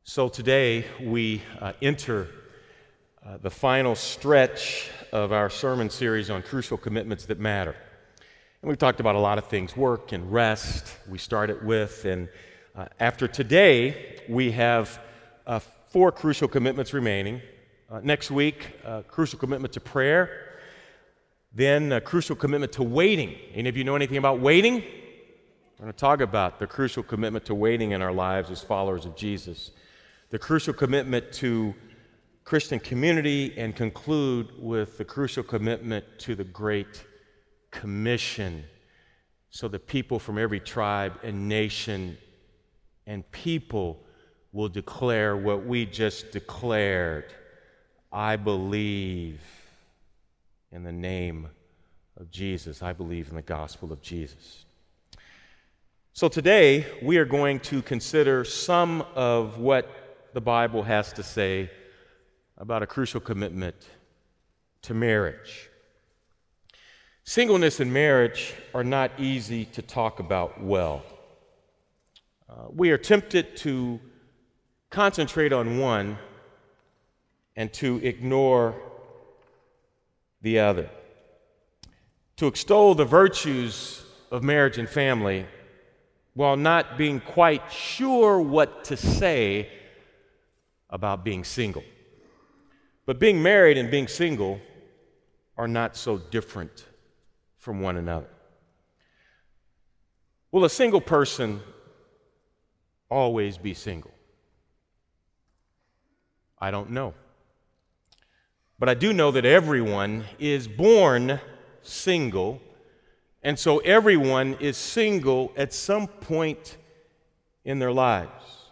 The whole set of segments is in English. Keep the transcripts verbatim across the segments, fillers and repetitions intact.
So today we uh, enter uh, the final stretch of our sermon series on crucial commitments that matter. And we've talked about a lot of things, work and rest, we started with. And uh, after today, we have uh, four crucial commitments remaining. Uh, next week, uh, crucial commitment to prayer. Then a crucial commitment to waiting. Any of you know anything about waiting? We're going to talk about the crucial commitment to waiting in our lives as followers of Jesus. The crucial commitment to Christian community, and conclude with the crucial commitment to the Great Commission, so that people from every tribe and nation and people will declare what we just declared. I believe in the name of Jesus. I believe in the gospel of Jesus. So today we are going to consider some of what the Bible has to say about a crucial commitment to marriage. Singleness and marriage are not easy to talk about well. Uh, we are tempted to concentrate on one and to ignore the other. To extol the virtues of marriage and family while not being quite sure what to say about being single. But being married and being single are not so different from one another. Will a single person always be single? I don't know. But I do know that everyone is born single, and so everyone is single at some point in their lives.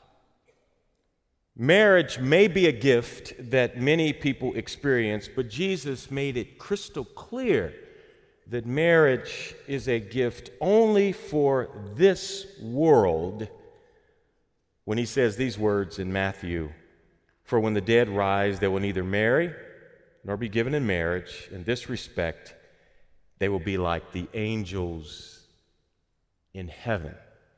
Marriage may be a gift that many people experience, but Jesus made it crystal clear that marriage is a gift only for this world when he says these words in Matthew, "For when the dead rise, they will neither marry nor be given in marriage. In this respect, they will be like the angels in heaven."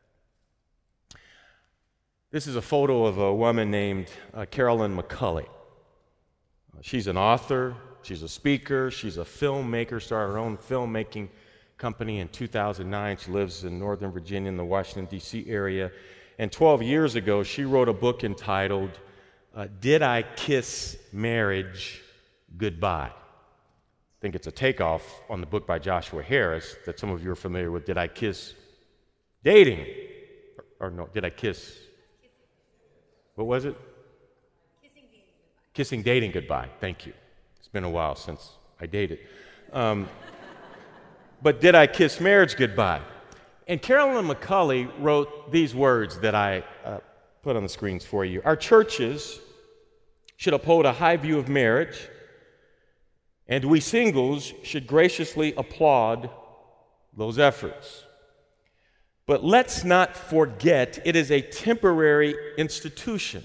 This is a photo of a woman named uh, Carolyn McCulley. Uh, she's an author, she's a speaker, she's a filmmaker, started her own filmmaking company in two thousand nine. She lives in Northern Virginia in the Washington, D C area. And twelve years ago, she wrote a book entitled, uh, Did I Kiss Marriage Goodbye? I think it's a takeoff on the book by Joshua Harris that some of you are familiar with, Did I Kiss Dating? Or, or no, Did I Kiss... What was it? Kissing dating goodbye. Kissing dating goodbye. Thank you. It's been a while since I dated. Um, but Did I Kiss Marriage Goodbye? And Carolyn McCulley wrote these words that I uh, put on the screens for you. Our churches should uphold a high view of marriage, and we singles should graciously applaud those efforts. But let's not forget it is a temporary institution.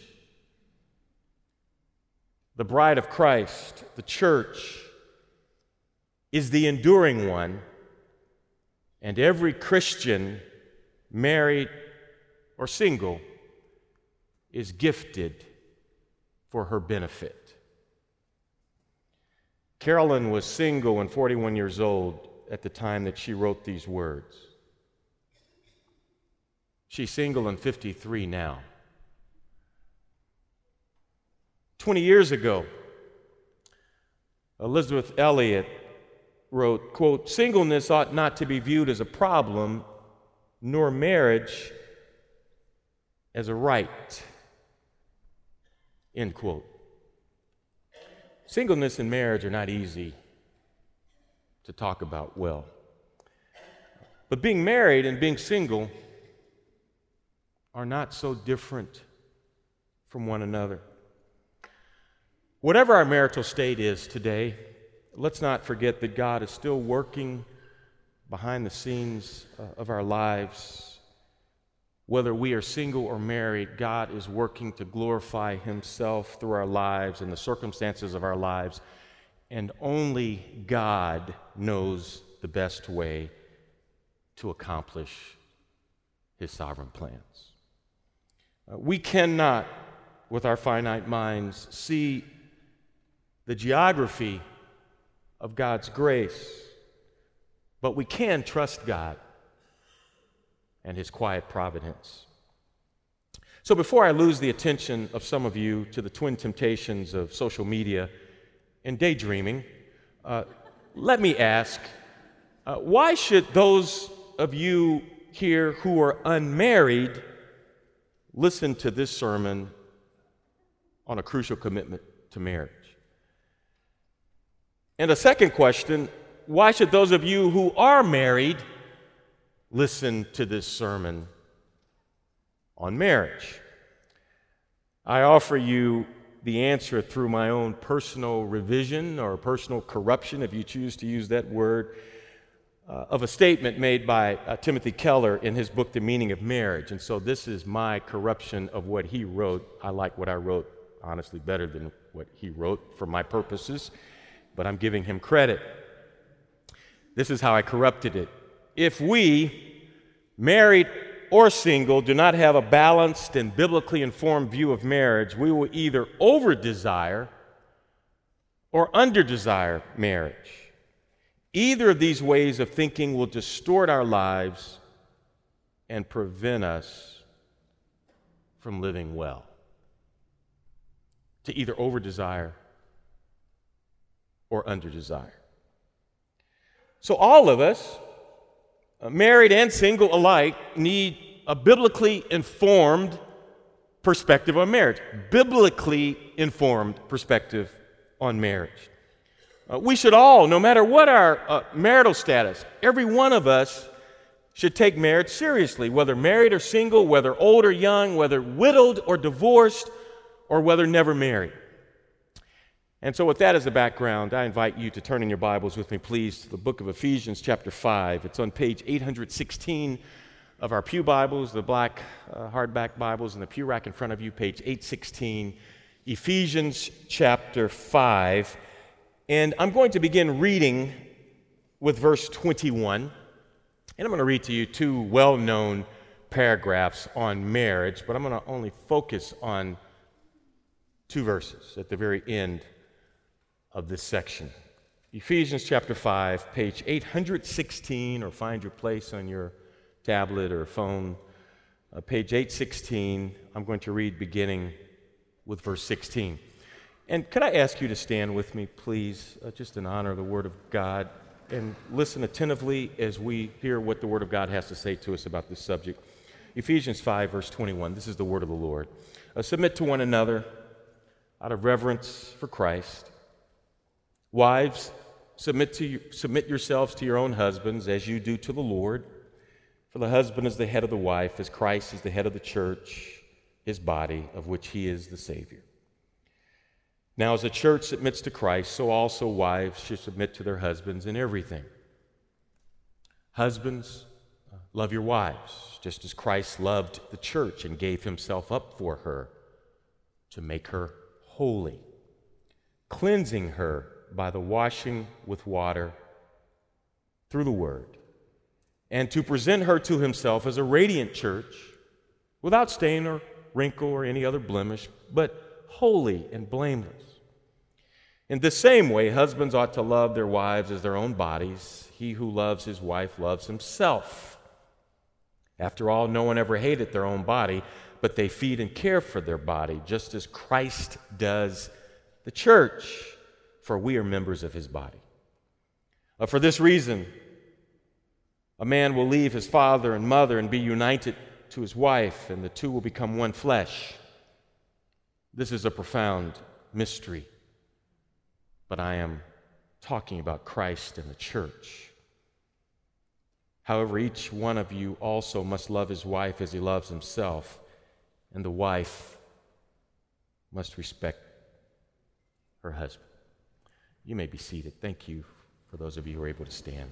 The bride of Christ, the church, is the enduring one, and every Christian, married or single, is gifted for her benefit. Carolyn was single and forty-one years old at the time that she wrote these words. She's single and fifty-three now. twenty years ago, Elizabeth Elliot wrote, quote, "Singleness ought not to be viewed as a problem, nor marriage as a right," end quote. Singleness and marriage are not easy to talk about well. But being married and being single are not so different from one another. Whatever our marital state is today, let's not forget that God is still working behind the scenes uh, of our lives. Whether we are single or married, God is working to glorify himself through our lives and the circumstances of our lives, and only God knows the best way to accomplish his sovereign plans. Uh, we cannot with our finite minds, see the geography of God's grace, but we can trust God and His quiet providence. So before I lose the attention of some of you to the twin temptations of social media and daydreaming, uh, let me ask, uh, why should those of you here who are unmarried listen to this sermon on a crucial commitment to marriage? And a second question, why should those of you who are married listen to this sermon on marriage? I offer you the answer through my own personal revision or personal corruption, if you choose to use that word, uh, of a statement made by uh, Timothy Keller in his book, The Meaning of Marriage. And so this is my corruption of what he wrote. I like what I wrote, honestly, better than what he wrote for my purposes, but I'm giving him credit. This is how I corrupted it. If we, married or single, do not have a balanced and biblically informed view of marriage, we will either over-desire or under-desire marriage. Either of these ways of thinking will distort our lives and prevent us from living well. To either over-desire or under-desire. So all of us, married and single alike, need a biblically informed perspective on marriage. Biblically informed perspective on marriage. Uh, we should all, no matter what our uh, marital status, every one of us should take marriage seriously, whether married or single, whether old or young, whether widowed or divorced, or whether never married. And so with that as a background, I invite you to turn in your Bibles with me, please, to the book of Ephesians chapter five. It's on page eight hundred sixteen of our pew Bibles, the black uh, hardback Bibles in the pew rack in front of you, page eight sixteen, Ephesians chapter five. And I'm going to begin reading with verse twenty-one. And I'm going to read to you two well-known paragraphs on marriage, but I'm going to only focus on two verses at the very end of this section. Ephesians chapter five, page eight hundred sixteen, or find your place on your tablet or phone, uh, page eight sixteen. I'm going to read beginning with verse sixteen. And could I ask you to stand with me, please, uh, just in honor of the Word of God, and listen attentively as we hear what the Word of God has to say to us about this subject. Ephesians five, verse twenty-one, this is the Word of the Lord. Uh, submit to one another out of reverence for Christ. Wives, submit, to you, submit yourselves to your own husbands as you do to the Lord. For the husband is the head of the wife, as Christ is the head of the church, his body, of which he is the Savior. Now, as the church submits to Christ, so also wives should submit to their husbands in everything. Husbands, love your wives, just as Christ loved the church and gave himself up for her to make her holy, cleansing her by the washing with water through the word, and to present her to himself as a radiant church, without stain or wrinkle or any other blemish, but holy and blameless. In the same way, husbands ought to love their wives as their own bodies. He who loves his wife loves himself. After all, no one ever hated their own body, but they feed and care for their body, just as Christ does the church, for we are members of his body. Uh, for this reason, a man will leave his father and mother and be united to his wife, and the two will become one flesh. This is a profound mystery, but I am talking about Christ and the church. However, each one of you also must love his wife as he loves himself, and the wife must respect her husband. You may be seated. Thank you for those of you who are able to stand.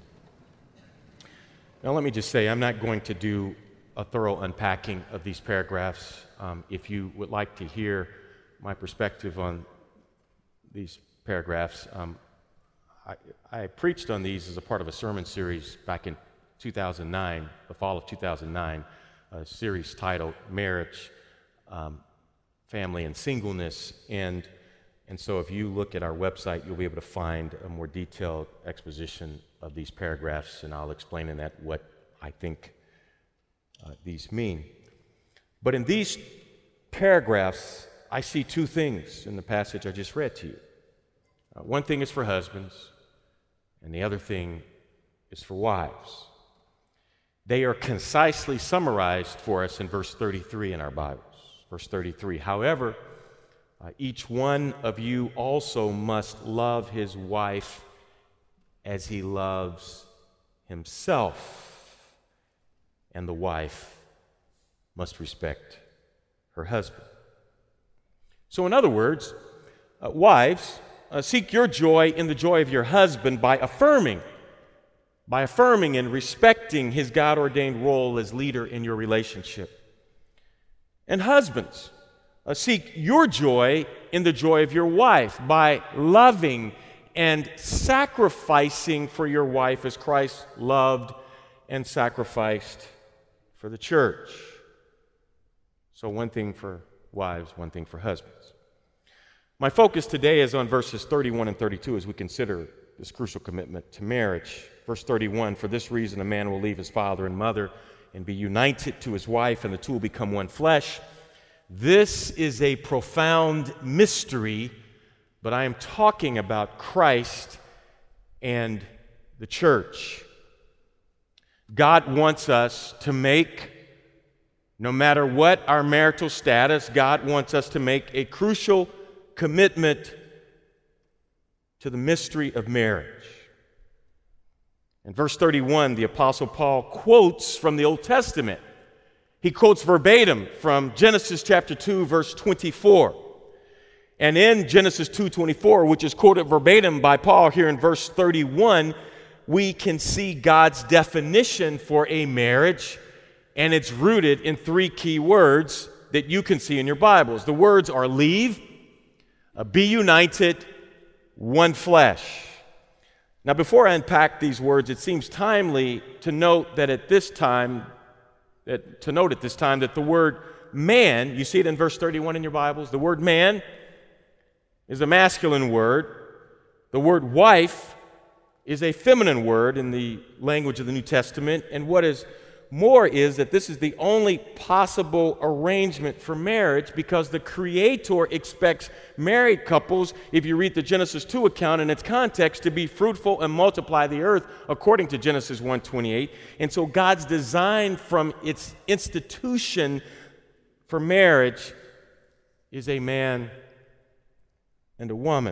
Now, let me just say, I'm not going to do a thorough unpacking of these paragraphs. Um, if you would like to hear my perspective on these paragraphs, um, I, I preached on these as a part of a sermon series back in two thousand nine, the fall of two thousand nine, a series titled Marriage, um, family and singleness. And, and so if you look at our website, you'll be able to find a more detailed exposition of these paragraphs, and I'll explain in that what I think uh, these mean. But in these paragraphs, I see two things in the passage I just read to you. Uh, one thing is for husbands, and the other thing is for wives. They are concisely summarized for us in verse thirty-three in our Bibles. Verse thirty-three, however, uh, each one of you also must love his wife as he loves himself, and the wife must respect her husband. So in other words, uh, wives, uh, seek your joy in the joy of your husband by affirming, by affirming and respecting his God-ordained role as leader in your relationship. And husbands, uh, seek your joy in the joy of your wife by loving and sacrificing for your wife as Christ loved and sacrificed for the church. So one thing for wives, one thing for husbands. My focus today is on verses thirty-one and thirty-two as we consider this crucial commitment to marriage. Verse thirty-one, for this reason a man will leave his father and mother and be united to his wife, and the two will become one flesh. This is a profound mystery, but I am talking about Christ and the church. God wants us to make, no matter what our marital status, God wants us to make a crucial commitment to the mystery of marriage. In verse thirty-one, the Apostle Paul quotes from the Old Testament. He quotes verbatim from Genesis chapter two, verse twenty-four. And in Genesis two twenty-four, which is quoted verbatim by Paul here in verse thirty-one, we can see God's definition for a marriage, and it's rooted in three key words that you can see in your Bibles. The words are leave, uh, be united, one flesh. Now, before I unpack these words, it seems timely to note that at this time, that, to note at this time that the word man, you see it in verse thirty-one in your Bibles, the word man is a masculine word. The word wife is a feminine word in the language of the New Testament. And what is more is that this is the only possible arrangement for marriage, because the Creator expects married couples, if you read the Genesis two account in its context, to be fruitful and multiply the earth according to Genesis one twenty-eight. And so God's design from its institution for marriage is a man and a woman.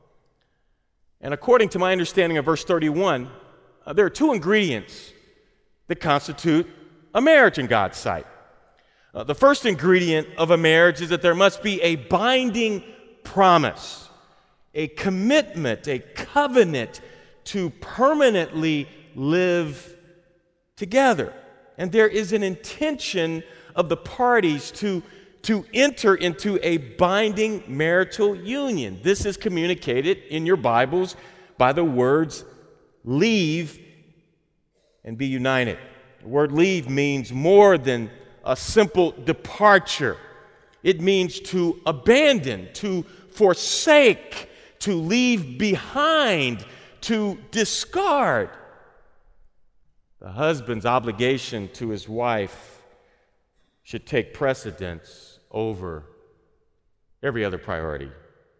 And according to my understanding of verse thirty-one, uh, there are two ingredients that constitute a marriage in God's sight. Uh, the first ingredient of a marriage is that there must be a binding promise, a commitment, a covenant to permanently live together. And there is an intention of the parties to, to enter into a binding marital union. This is communicated in your Bibles by the words leave and be united. The word leave means more than a simple departure. It means to abandon, to forsake, to leave behind, to discard. The husband's obligation to his wife should take precedence over every other priority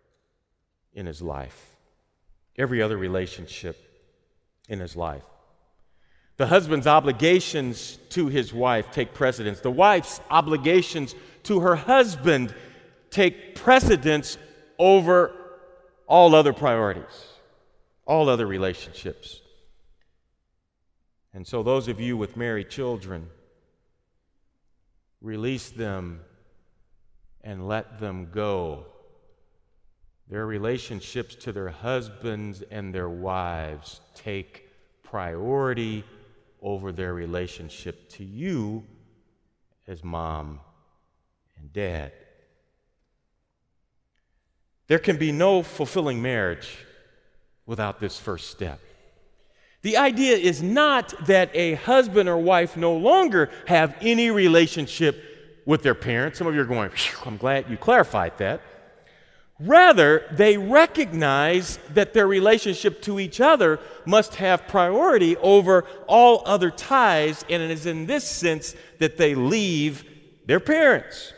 in his life, every other relationship in his life. The husband's obligations to his wife take precedence. The wife's obligations to her husband take precedence over all other priorities, all other relationships. And so those of you with married children, release them and let them go. Their relationships to their husbands and their wives take priority over their relationship to you as mom and dad. There can be no fulfilling marriage without this first step. The idea is not that a husband or wife no longer have any relationship with their parents. Some of you are going, I'm glad you clarified that. Rather, they recognize that their relationship to each other must have priority over all other ties, and it is in this sense that they leave their parents.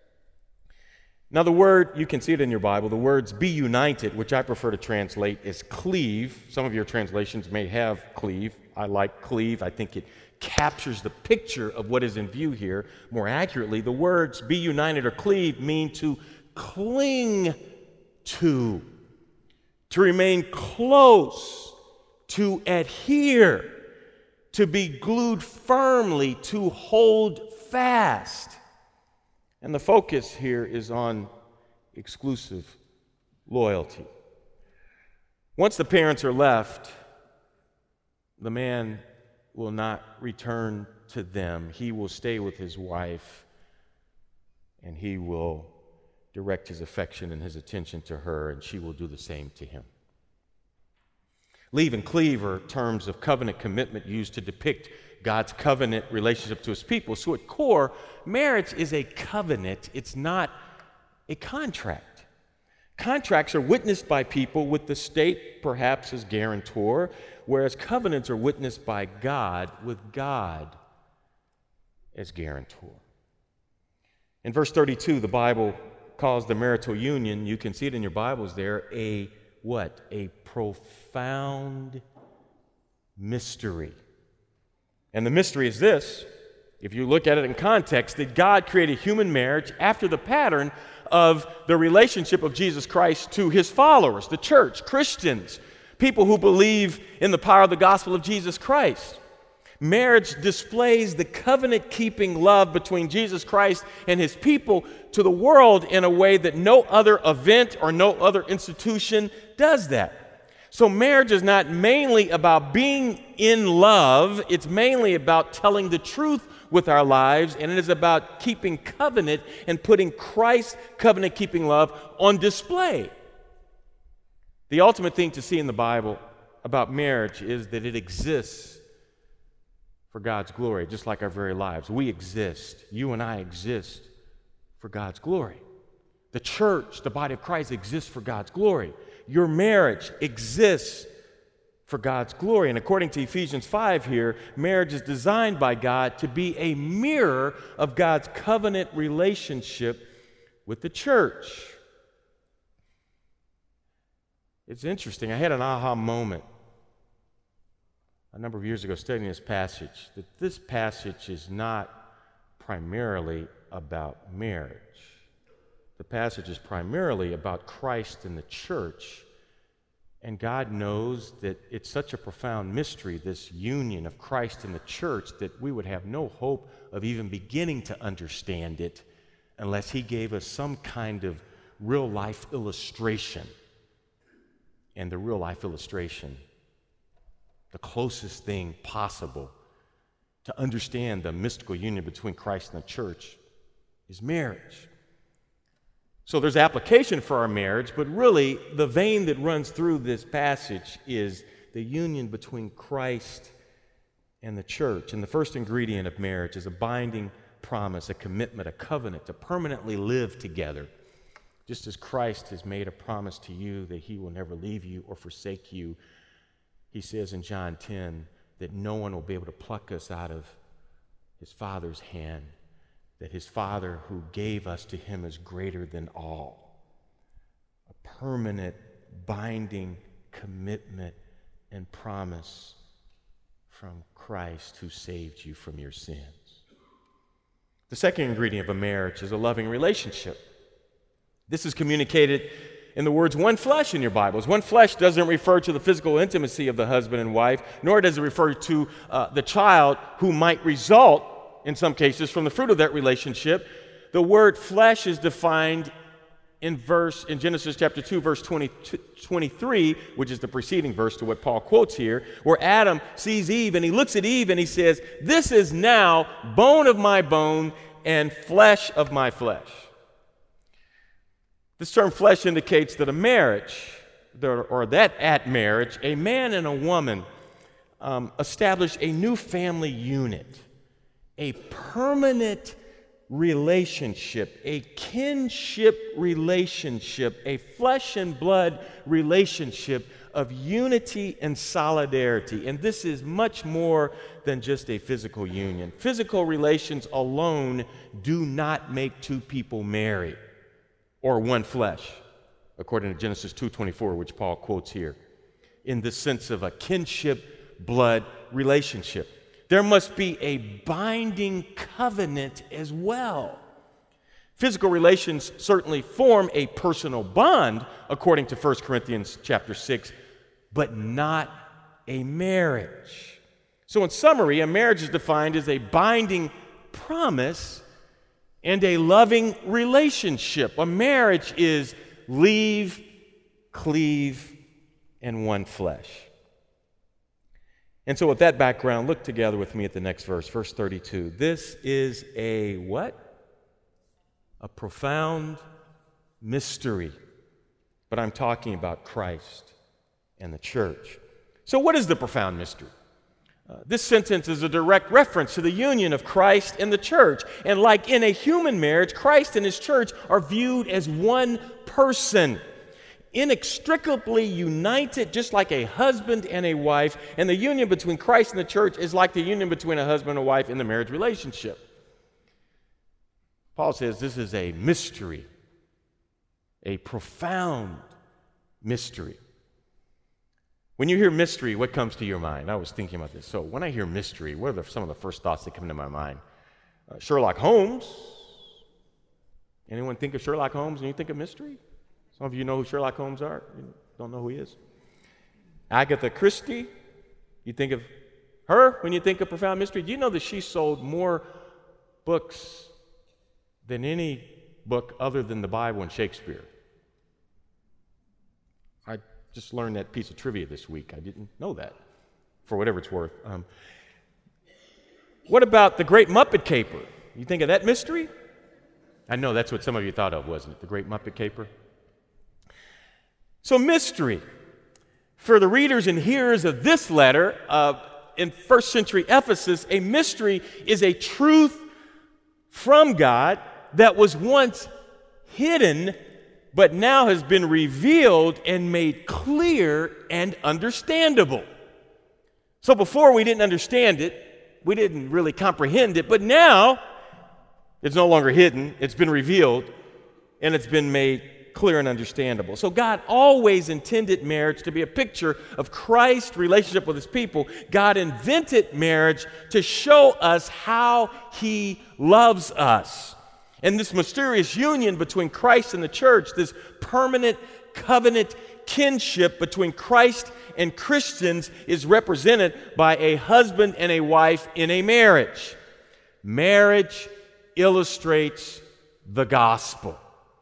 Now, the word, you can see it in your Bible, the words be united, which I prefer to translate as cleave. Some of your translations may have cleave. I like cleave. I think it captures the picture of what is in view here more accurately. The words be united or cleave mean to cling to, to remain close, to adhere, to be glued firmly, to hold fast. And the focus here is on exclusive loyalty. Once the parents are left, the man will not return to them. He will stay with his wife, and he will direct his affection and his attention to her, and she will do the same to him. Leave and cleave are terms of covenant commitment used to depict God's covenant relationship to his people. So at core, marriage is a covenant. It's not a contract. Contracts are witnessed by people with the state perhaps as guarantor, whereas covenants are witnessed by God with God as guarantor. In verse thirty-two, the Bible calls the marital union, you can see it in your Bibles there, a what? A profound mystery. And the mystery is this, if you look at it in context, that God created human marriage after the pattern of the relationship of Jesus Christ to his followers, the church, Christians, people who believe in the power of the gospel of Jesus Christ. Marriage displays the covenant-keeping love between Jesus Christ and his people to the world in a way that no other event or no other institution does that. So marriage is not mainly about being in love, it's mainly about telling the truth with our lives, and it is about keeping covenant and putting Christ's covenant-keeping love on display. The ultimate thing to see in the Bible about marriage is that it exists for God's glory, just like our very lives. We exist, you and I exist for God's glory. The church, the body of Christ, exists for God's glory. Your marriage exists for God's glory. And according to Ephesians five here, marriage is designed by God to be a mirror of God's covenant relationship with the church. It's interesting. I had an aha moment a number of years ago studying this passage, that this passage is not primarily about marriage. The passage is primarily about Christ and the church, and God knows that it's such a profound mystery, this union of Christ and the church, that we would have no hope of even beginning to understand it unless he gave us some kind of real-life illustration. And the real-life illustration, the closest thing possible to understand the mystical union between Christ and the church, is marriage. So there's application for our marriage, but really the vein that runs through this passage is the union between Christ and the church. And the first ingredient of marriage is a binding promise, a commitment, a covenant to permanently live together. Just as Christ has made a promise to you that he will never leave you or forsake you, he says in John ten that no one will be able to pluck us out of his Father's hand, that his Father who gave us to him is greater than all. A permanent, binding commitment and promise from Christ who saved you from your sins. The second ingredient of a marriage is a loving relationship. This is communicated in the words one flesh in your Bibles. One flesh doesn't refer to the physical intimacy of the husband and wife, nor does it refer to uh, the child who might result, in some cases, from the fruit of that relationship. The word flesh is defined in verse in Genesis chapter two, verse twenty, twenty-three, which is the preceding verse to what Paul quotes here, where Adam sees Eve and he looks at Eve and he says, "This is now bone of my bone and flesh of my flesh." This term flesh indicates that a marriage, or that at marriage, a man and a woman um, establish a new family unit, a permanent relationship, a kinship relationship, a flesh and blood relationship of unity and solidarity. And this is much more than just a physical union. Physical relations alone do not make two people marry or one flesh, according to Genesis two twenty-four, which Paul quotes here, in the sense of a kinship blood relationship. There must be a binding covenant as well. Physical relations certainly form a personal bond, according to First Corinthians chapter six, but not a marriage. So in summary, a marriage is defined as a binding promise and a loving relationship. A marriage is leave, cleave, and one flesh. And so with that background, look together with me at the next verse, verse thirty-two. This is a what? A profound mystery. But I'm talking about Christ and the church. So what is the profound mystery? Uh, this sentence is a direct reference to the union of Christ and the church. And like in a human marriage, Christ and his church are viewed as one person, inextricably united, just like a husband and a wife. And the union between Christ and the church is like the union between a husband and a wife in the marriage relationship. Paul says this is a mystery, a profound mystery. When you hear mystery, what comes to your mind? I was thinking about this. So when I hear mystery, what are the, some of the first thoughts that come to my mind? Uh, Sherlock Holmes. Anyone think of Sherlock Holmes and you think of mystery? Some of you know who Sherlock Holmes are. You don't know who he is. Agatha Christie. You think of her when you think of profound mystery. Do you know that she sold more books than any book other than the Bible and Shakespeare? I just learned that piece of trivia this week. I didn't know that, for whatever it's worth. Um, what about the Great Muppet Caper? You think of that mystery? I know that's what some of you thought of, wasn't it? The Great Muppet Caper? So mystery. For the readers and hearers of this letter, uh, in first century Ephesus, a mystery is a truth from God that was once hidden but now has been revealed and made clear and understandable. So before we didn't understand it, we didn't really comprehend it, but now it's no longer hidden, it's been revealed, and it's been made clear and understandable. So God always intended marriage to be a picture of Christ's relationship with his people. God invented marriage to show us how he loves us. And this mysterious union between Christ and the church, this permanent covenant kinship between Christ and Christians, is represented by a husband and a wife in a marriage. Marriage illustrates the gospel.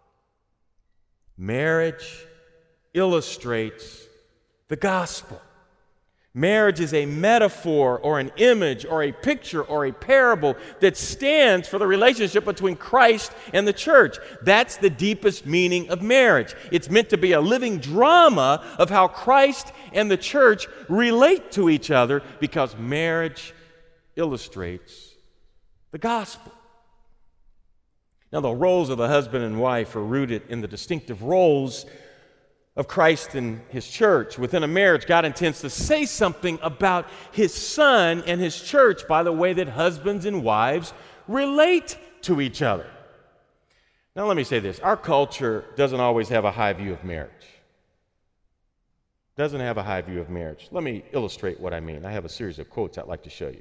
Marriage illustrates the gospel. Marriage is a metaphor or an image or a picture or a parable that stands for the relationship between Christ and the church. That's the deepest meaning of marriage. It's meant to be a living drama of how Christ and the church relate to each other, because marriage illustrates the gospel. Now, the roles of the husband and wife are rooted in the distinctive roles of Christ and his church. Within a marriage, God intends to say something about his son and his church by the way that husbands and wives relate to each other. Now, let me say this. Our culture doesn't always have a high view of marriage. Doesn't have a high view of marriage. Let me illustrate what I mean. I have a series of quotes I'd like to show you.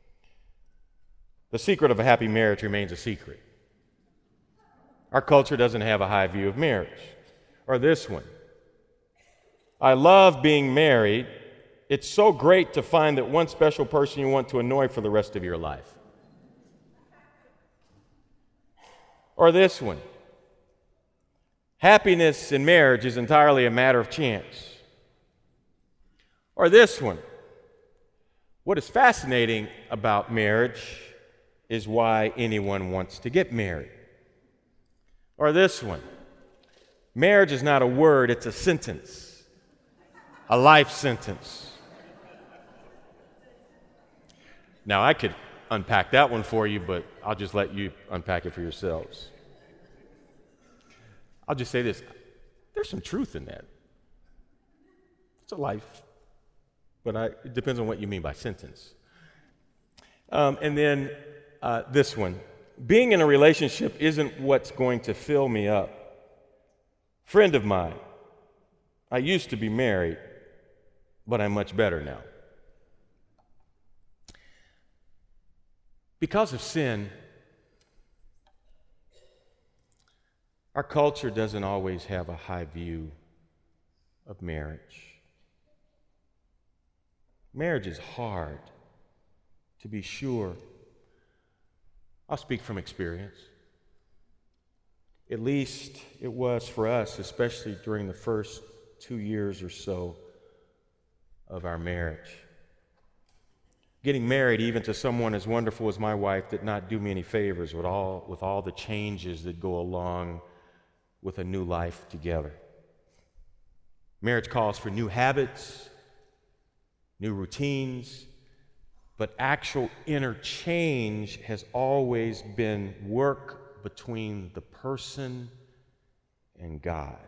The secret of a happy marriage remains a secret. Our culture doesn't have a high view of marriage. Or this one. I love being married. It's so great to find that one special person you want to annoy for the rest of your life. Or this one. Happiness in marriage is entirely a matter of chance. Or this one. What is fascinating about marriage is why anyone wants to get married. Or this one. Marriage is not a word, it's a sentence. A life sentence. Now, I could unpack that one for you, but I'll just let you unpack it for yourselves. I'll just say this. There's some truth in that. It's a life, but I, it depends on what you mean by sentence. Um, and then uh, this one. Being in a relationship isn't what's going to fill me up. Friend of mine, I used to be married, but I'm much better now. Because of sin, our culture doesn't always have a high view of marriage. Marriage is hard, to be sure. I'll speak from experience. At least it was for us, especially during the first two years or so of our marriage. Getting married, even to someone as wonderful as my wife, did not do me any favors with all, with all the changes that go along with a new life together. Marriage calls for new habits, new routines, but actual inner change has always been work between the person and God.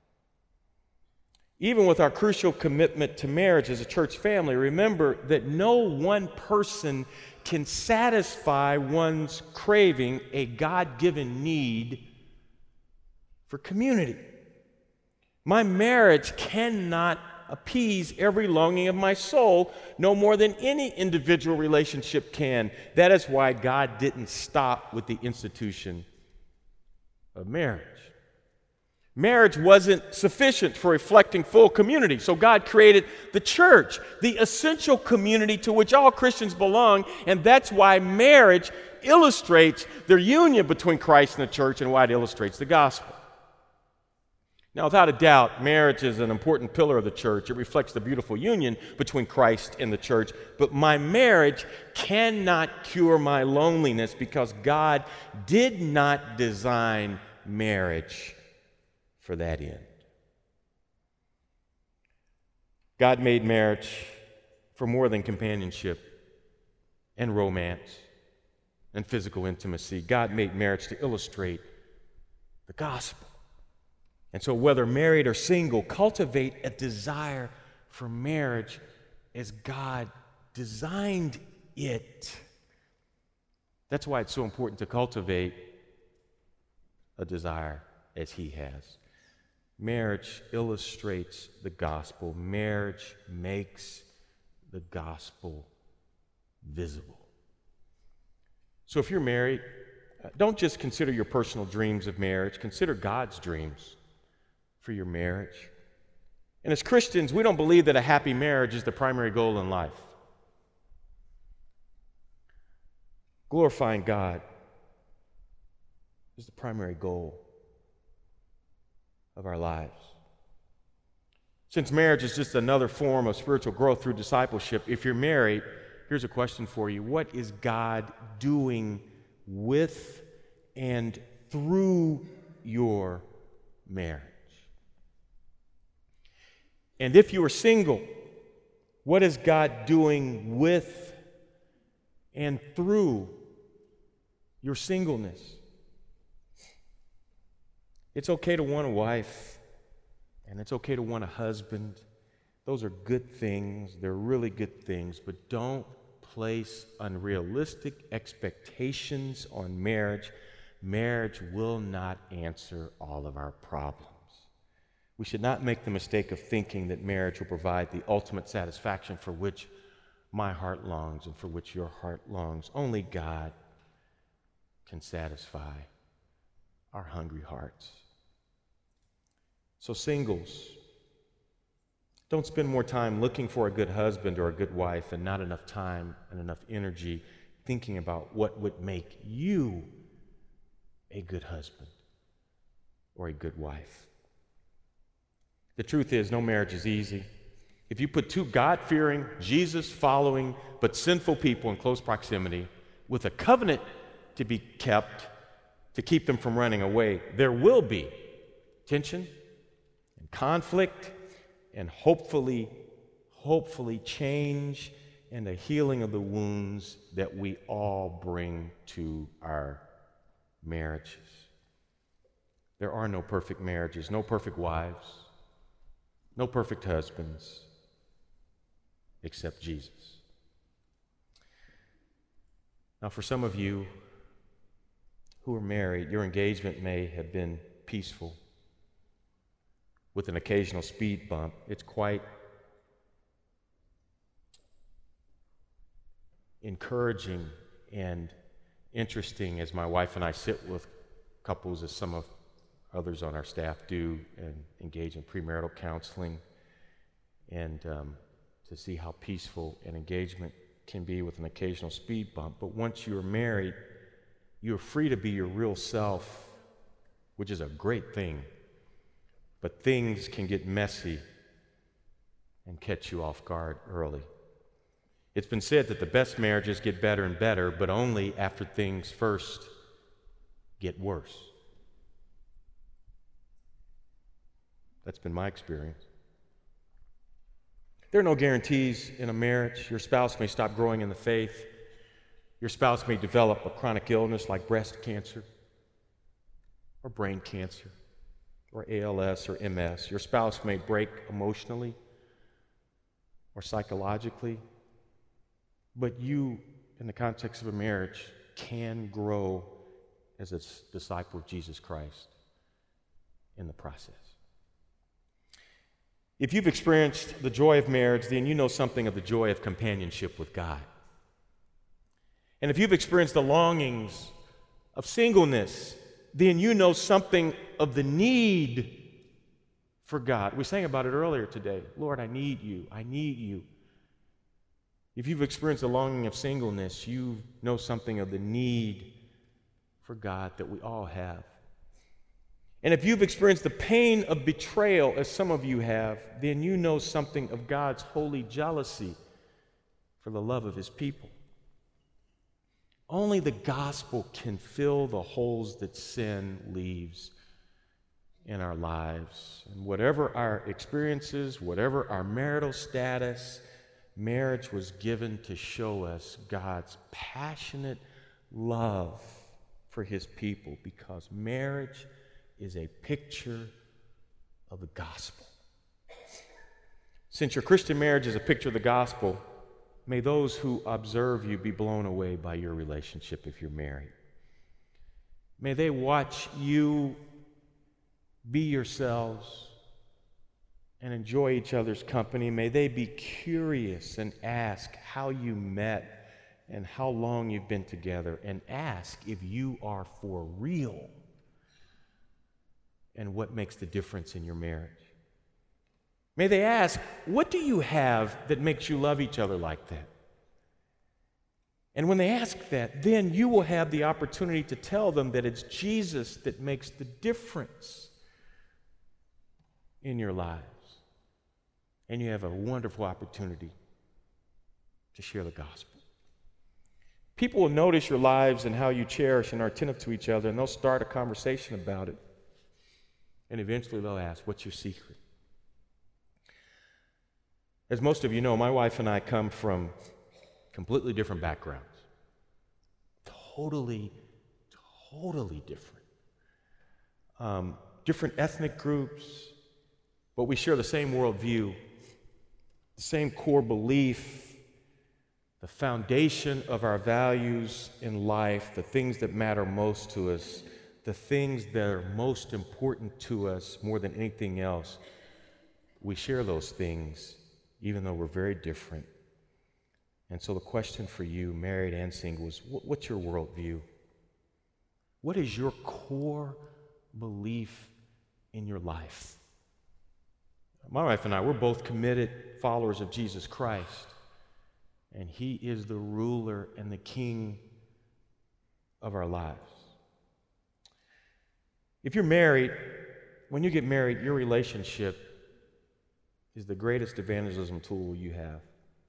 Even with our crucial commitment to marriage as a church family, remember that no one person can satisfy one's craving, a God-given need for community. My marriage cannot appease every longing of my soul, no more than any individual relationship can. That is why God didn't stop with the institution of marriage. Marriage wasn't sufficient for reflecting full community, so God created the church, the essential community to which all Christians belong, and that's why marriage illustrates the union between Christ and the church and why it illustrates the gospel. Now, without a doubt, marriage is an important pillar of the church. It reflects the beautiful union between Christ and the church. But my marriage cannot cure my loneliness because God did not design marriage for that end. God made marriage for more than companionship and romance and physical intimacy. God made marriage to illustrate the gospel. And so whether married or single, cultivate a desire for marriage as God designed it. That's why it's so important to cultivate a desire as He has. Marriage illustrates the gospel. Marriage makes the gospel visible. So if you're married, don't just consider your personal dreams of marriage. Consider God's dreams for your marriage. And as Christians, we don't believe that a happy marriage is the primary goal in life. Glorifying God is the primary goal of our lives. Since marriage is just another form of spiritual growth through discipleship, if you're married, here's a question for you. What is God doing with and through your marriage? And if you are single, what is God doing with and through your singleness? It's okay to want a wife, and it's okay to want a husband. Those are good things. They're really good things, but don't place unrealistic expectations on marriage. Marriage will not answer all of our problems. We should not make the mistake of thinking that marriage will provide the ultimate satisfaction for which my heart longs and for which your heart longs. Only God can satisfy our hungry hearts. So singles, don't spend more time looking for a good husband or a good wife and not enough time and enough energy thinking about what would make you a good husband or a good wife. The truth is, no marriage is easy. If you put two God-fearing, Jesus-following, but sinful people in close proximity with a covenant to be kept to keep them from running away, there will be tension and conflict and hopefully, hopefully change and a healing of the wounds that we all bring to our marriages. There are no perfect marriages, no perfect wives, no perfect husbands, except Jesus. Now, for some of you who are married, your engagement may have been peaceful with an occasional speed bump. It's quite encouraging and interesting as my wife and I sit with couples, as some of others on our staff do, and engage in premarital counseling, and um, to see how peaceful an engagement can be with an occasional speed bump. But once you're married, you're free to be your real self, which is a great thing. But things can get messy and catch you off guard early. It's been said that the best marriages get better and better, but only after things first get worse. That's been my experience. There are no guarantees in a marriage. Your spouse may stop growing in the faith. Your spouse may develop a chronic illness like breast cancer or brain cancer or A L S or M S. Your spouse may break emotionally or psychologically. But you, in the context of a marriage, can grow as a disciple of Jesus Christ in the process. If you've experienced the joy of marriage, then you know something of the joy of companionship with God. And if you've experienced the longings of singleness, then you know something of the need for God. We sang about it earlier today. Lord, I need you. I need you. If you've experienced the longing of singleness, you know something of the need for God that we all have. And if you've experienced the pain of betrayal, as some of you have, then you know something of God's holy jealousy for the love of his people. Only the gospel can fill the holes that sin leaves in our lives. And whatever our experiences, whatever our marital status, marriage was given to show us God's passionate love for his people, because marriage is a picture of the gospel. Since your Christian marriage is a picture of the gospel, may those who observe you be blown away by your relationship if you're married. May they watch you be yourselves and enjoy each other's company. May they be curious and ask how you met and how long you've been together, and ask if you are for real and what makes the difference in your marriage. May they ask, what do you have that makes you love each other like that? And when they ask that, then you will have the opportunity to tell them that it's Jesus that makes the difference in your lives. And you have a wonderful opportunity to share the gospel. People will notice your lives and how you cherish and are attentive to each other, and they'll start a conversation about it. And eventually they'll ask, what's your secret? As most of you know, my wife and I come from completely different backgrounds. Totally, totally different. Um, different ethnic groups, but we share the same worldview, the same core belief, the foundation of our values in life, the things that matter most to us, the things that are most important to us more than anything else. We share those things, even though we're very different. And so the question for you, married and single, is what's your worldview? What is your core belief in your life? My wife and I, we're both committed followers of Jesus Christ, and he is the ruler and the king of our lives. If you're married, when you get married, your relationship is the greatest evangelism tool you have.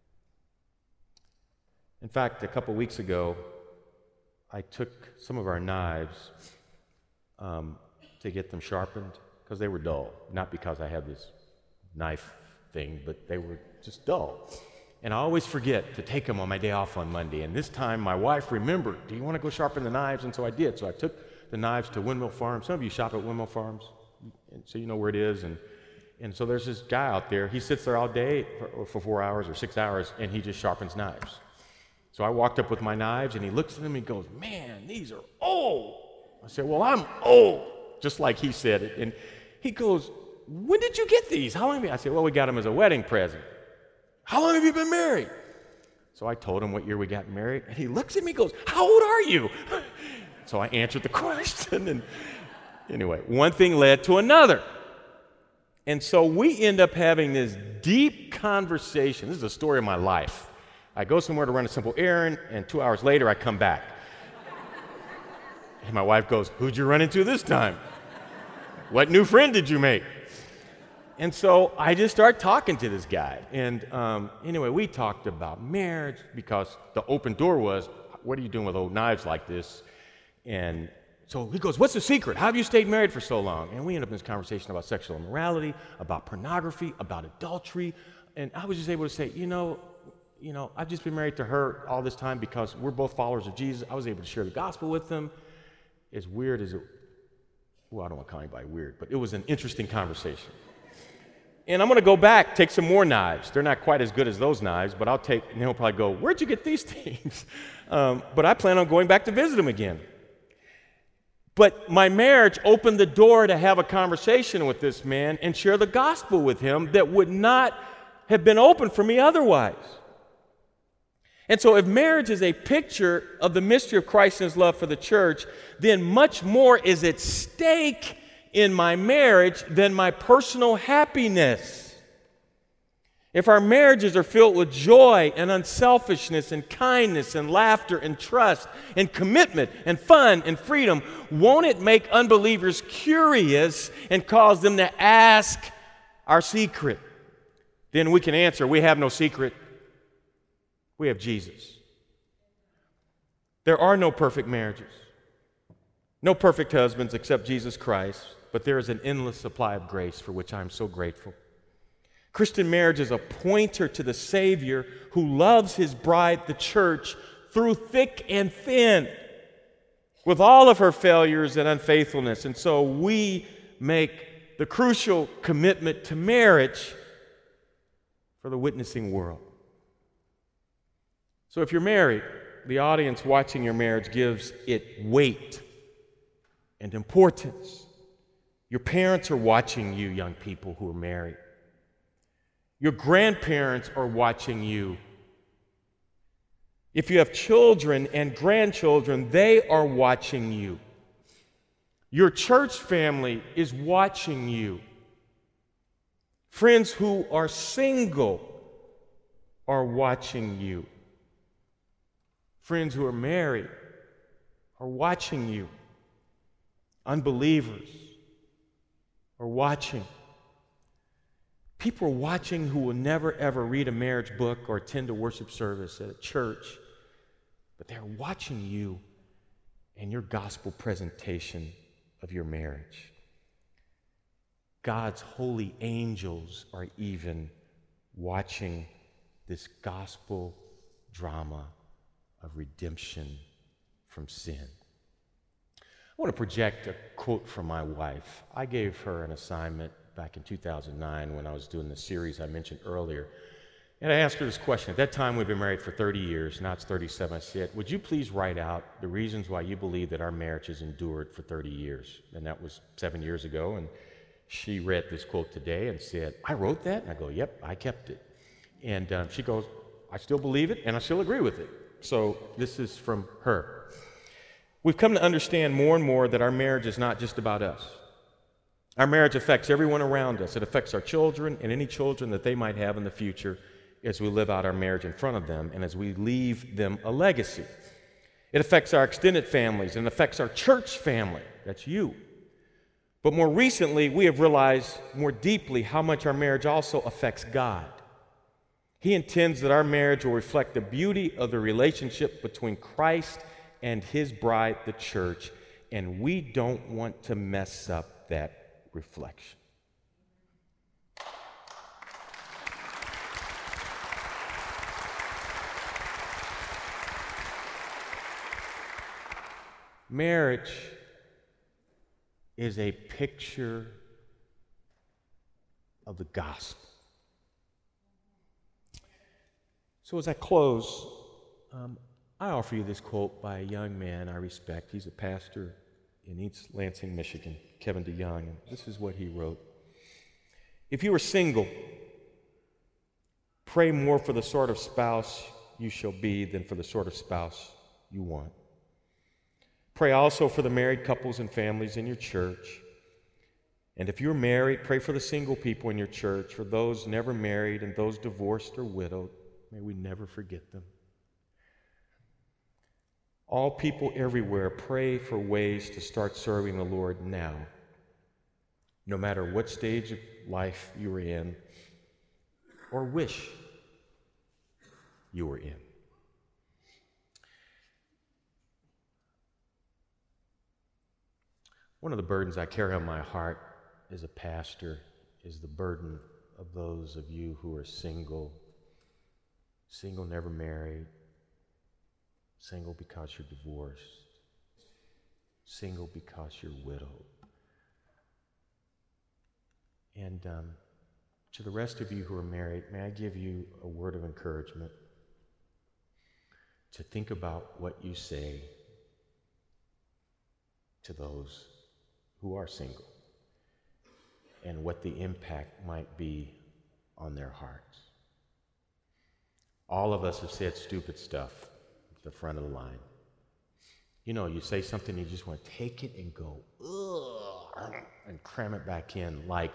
In fact, a couple weeks ago, I took some of our knives um, to get them sharpened because they were dull. Not because I had this knife thing, but they were just dull. And I always forget to take them on my day off on Monday. And this time my wife remembered, do you want to go sharpen the knives? And so I did. So I took the knives to Windmill Farms. Some of you shop at Windmill Farms, so you know where it is. And, and so there's this guy out there. He sits there all day for, for four hours or six hours, and he just sharpens knives. So I walked up with my knives, and he looks at them and he goes, man, these are old. I said, well, I'm old, just like he said it. And he goes, when did you get these? How long have you? I said, well, we got them as a wedding present. How long have you been married? So I told him what year we got married, and he looks at me and goes, how old are you? So I answered the question, and anyway, one thing led to another. And so we end up having this deep conversation. This is a story of my life. I go somewhere to run a simple errand, and two hours later I come back. And my wife goes, who'd you run into this time? What new friend did you make? And so I just start talking to this guy. And um, anyway, we talked about marriage because the open door was, what are you doing with old knives like this? And so he goes, what's the secret? How have you stayed married for so long? And we end up in this conversation about sexual immorality, about pornography, about adultery. And I was just able to say, you know, you know, I've just been married to her all this time because we're both followers of Jesus. I was able to share the gospel with them. As weird as it, well, I don't want to call anybody weird, but it was an interesting conversation. And I'm going to go back, take some more knives. They're not quite as good as those knives, but I'll take, and he'll probably go, where'd you get these things? Um, but I plan on going back to visit him again. But my marriage opened the door to have a conversation with this man and share the gospel with him that would not have been open for me otherwise. And so if marriage is a picture of the mystery of Christ and his love for the church, then much more is at stake in my marriage than my personal happiness. If our marriages are filled with joy and unselfishness and kindness and laughter and trust and commitment and fun and freedom, won't it make unbelievers curious and cause them to ask our secret? Then we can answer, we have no secret. We have Jesus. There are no perfect marriages, no perfect husbands except Jesus Christ, but there is an endless supply of grace for which I'm so grateful. Christian marriage is a pointer to the Savior who loves his bride, the church, through thick and thin, with all of her failures and unfaithfulness. And so we make the crucial commitment to marriage for the witnessing world. So if you're married, the audience watching your marriage gives it weight and importance. Your parents are watching you, young people who are married. Your grandparents are watching you. If you have children and grandchildren, they are watching you. Your church family is watching you. Friends who are single are watching you. Friends who are married are watching you. Unbelievers are watching. People are watching who will never, ever read a marriage book or attend a worship service at a church, but they're watching you and your gospel presentation of your marriage. God's holy angels are even watching this gospel drama of redemption from sin. I want to project a quote from my wife. I gave her an assignment back in two thousand nine when I was doing the series I mentioned earlier. And I asked her this question. At that time, we'd been married for thirty years. Now it's thirty-seven. I said, would you please write out the reasons why you believe that our marriage has endured for thirty years? And that was seven years ago. And she read this quote today and said, I wrote that? And I go, yep, I kept it. And um, she goes, I still believe it, and I still agree with it. So this is from her. We've come to understand more and more that our marriage is not just about us. Our marriage affects everyone around us. It affects our children and any children that they might have in the future as we live out our marriage in front of them and as we leave them a legacy. It affects our extended families and affects our church family. That's you. But more recently, we have realized more deeply how much our marriage also affects God. He intends that our marriage will reflect the beauty of the relationship between Christ and his bride, the church, and we don't want to mess up that reflection. Marriage is a picture of the gospel. So as I close, um, I offer you this quote by a young man I respect. He's a pastor in East Lansing, Michigan, Kevin DeYoung, and this is what he wrote. If you are single, pray more for the sort of spouse you shall be than for the sort of spouse you want. Pray also for the married couples and families in your church. And if you're married, pray for the single people in your church, for those never married and those divorced or widowed. May we never forget them. All people everywhere, pray for ways to start serving the Lord now, no matter what stage of life you are in or wish you were in. One of the burdens I carry on my heart as a pastor is the burden of those of you who are single, single, never married, single because you're divorced, single because you're widowed. And um, to the rest of you who are married, may I give you a word of encouragement to think about what you say to those who are single and what the impact might be on their hearts. All of us have said stupid stuff at the front of the line. You know, you say something, you just want to take it and go, ugh, and cram it back in. Like,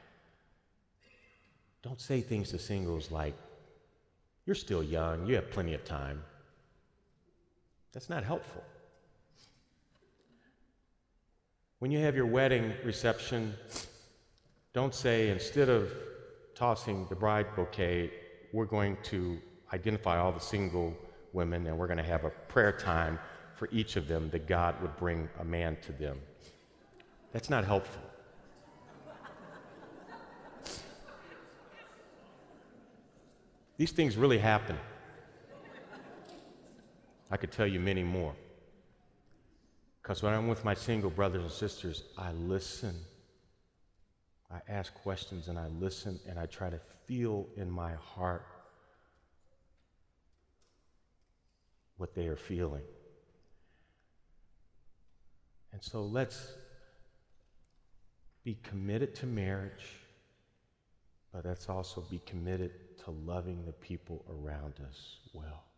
don't say things to singles like, you're still young, you have plenty of time. That's not helpful. When you have your wedding reception, don't say, instead of tossing the bride bouquet, we're going to identify all the single women and we're going to have a prayer time for each of them that God would bring a man to them. That's not helpful. These things really happen. I could tell you many more. Because when I'm with my single brothers and sisters, I listen. I ask questions and I listen and I try to feel in my heart what they are feeling. And so let's be committed to marriage, but let's also be committed to loving the people around us well.